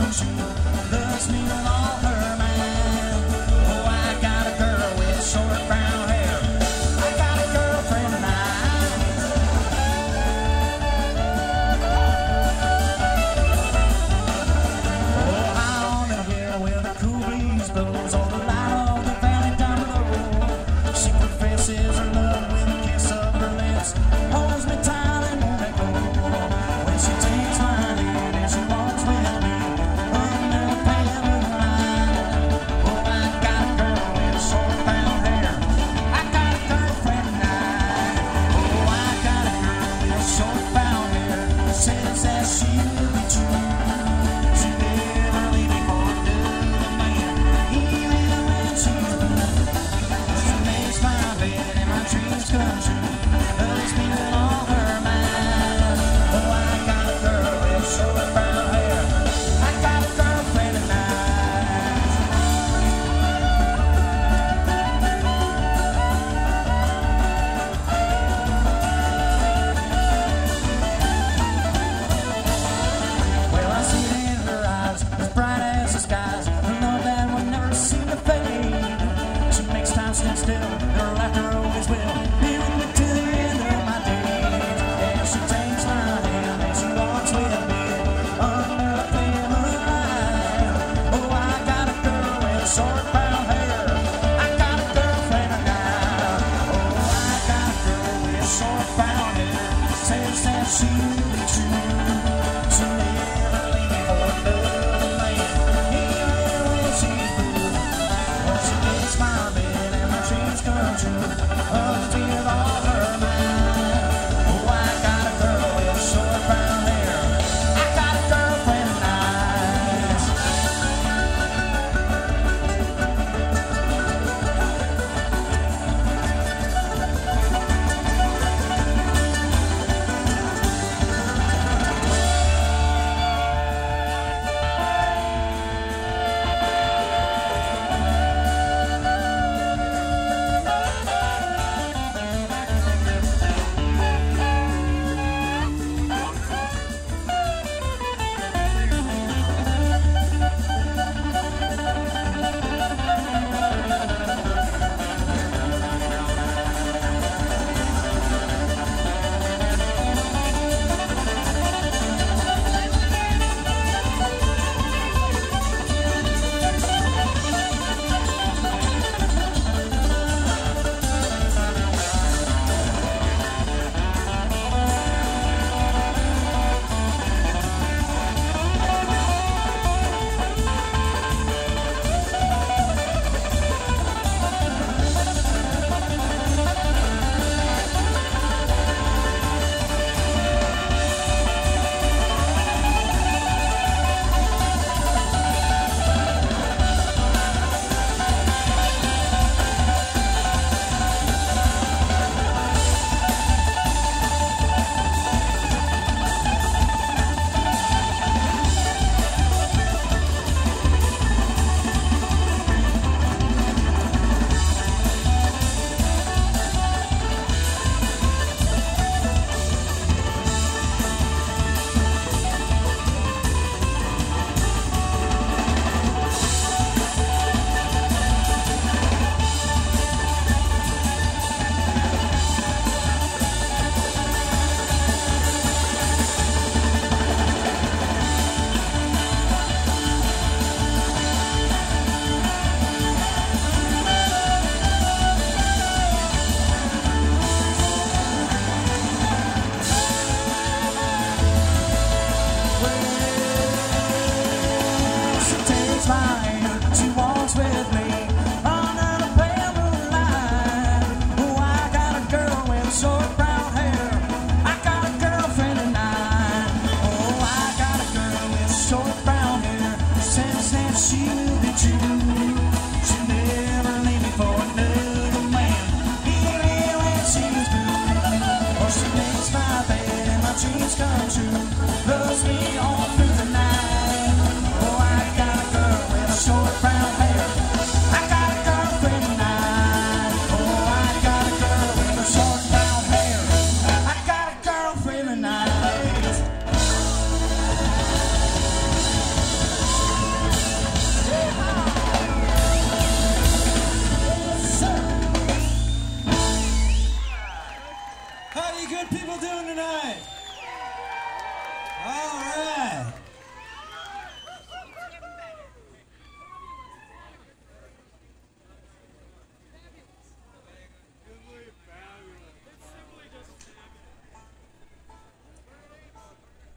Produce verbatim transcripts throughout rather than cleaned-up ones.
She loves me with all her mind. Oh, I got a girl with short brown hair. I got a girlfriend tonight. Oh, high on the hill where the cool breeze blows on the line of the valley down below. She confesses her love with a kiss of her lips, holds me tight and won't let go. When she takes my hand and she walks with me under the pale moonlight. Oh, I got a girl with short brown hair. I got a girlfriend tonight. Oh, I got a girl with short brown hair. Says that she will be true. She never leave me for another man. Even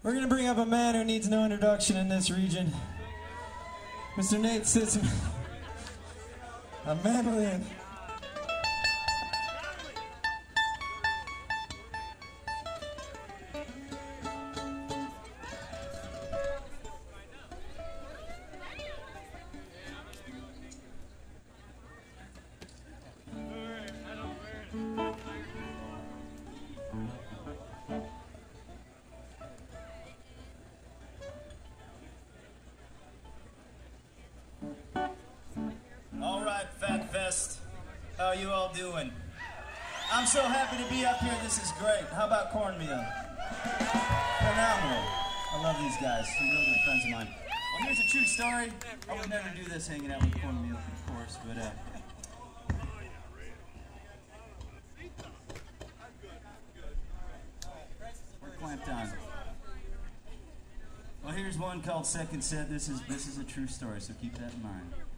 We're going to bring up a man who needs no introduction in this region. Mister Nate Sisson a mandolin. How you all doing? I'm so happy to be up here. This is great. How about cornmeal? Phenomenal. I love these guys. They're real good friends of mine. Well, here's a true story. I would never do this hanging out with cornmeal, of course, but uh, we're clamped on. Well, here's one called Second Set. This is this is a true story, so keep that in mind.